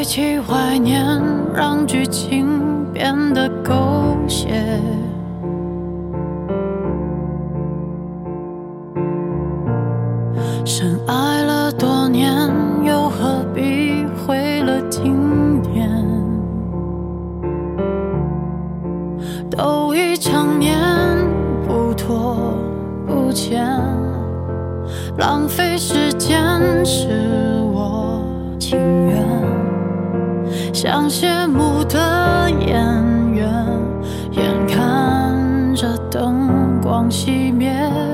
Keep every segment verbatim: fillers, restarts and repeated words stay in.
起怀念，让剧情变得狗血。深爱了多年，又何必毁了经典？都已成年，不拖不欠，浪费时间是我情愿。像谢幕的演员，眼看着灯光熄灭，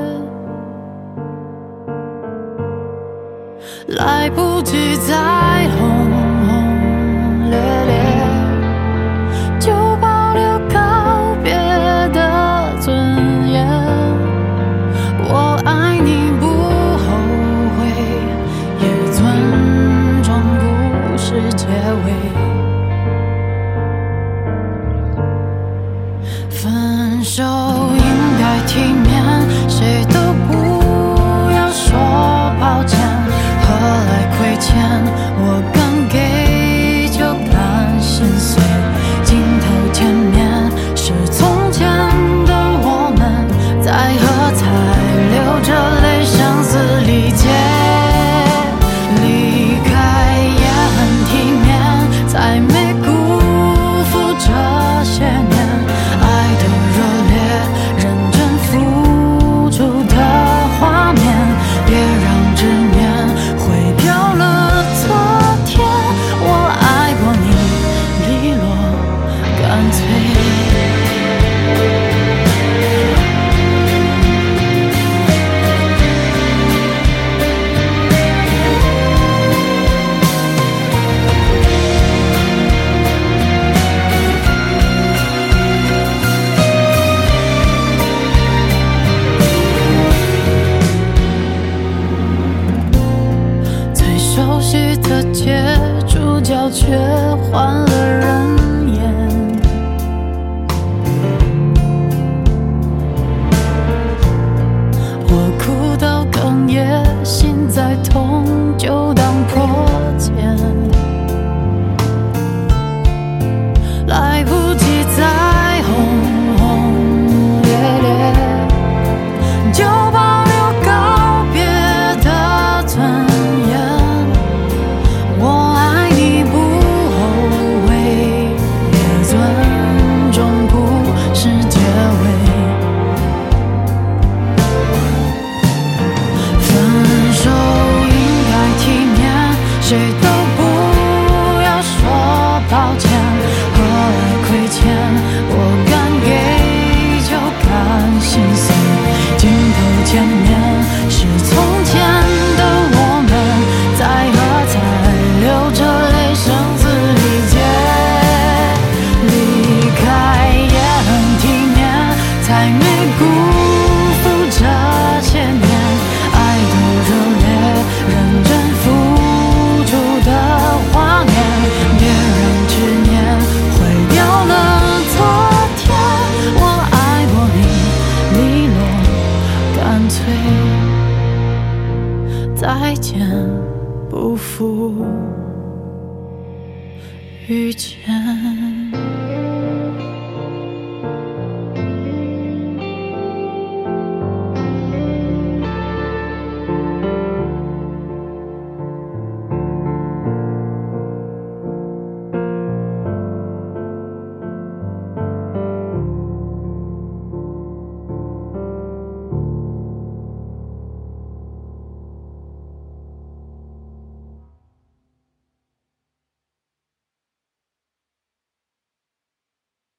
来不及再轰轰烈烈，就保留告别的尊严。我爱你不后悔，也尊重故事结尾。分手应该体面，谁都不要说抱歉。何来亏欠？我敢给就敢心碎。镜头前面是从前的我们，在喝彩，流着泪，相思理解。离开也很体面，才没辜负这些年爱的热烈，认真付出的画面。别让执念毁掉了昨天，我爱过你，利落干脆。最熟悉的街，主角却换了人演。我哭到哽咽，心再痛就当破茧。来不及再轰轰烈烈，就保留告别的尊严。我爱你不后悔，也尊重故事结尾。分手应该体面，谁都不要说抱歉。何来亏欠？我敢给就敢心碎。镜头前面是从前的我们，在喝彩，流着泪，声嘶力竭。离开也很体面，才没辜负这些年爱的热烈，认真付出的画面。别让执念毁掉了昨天，我爱过你，利落干脆。再见，不负遇见。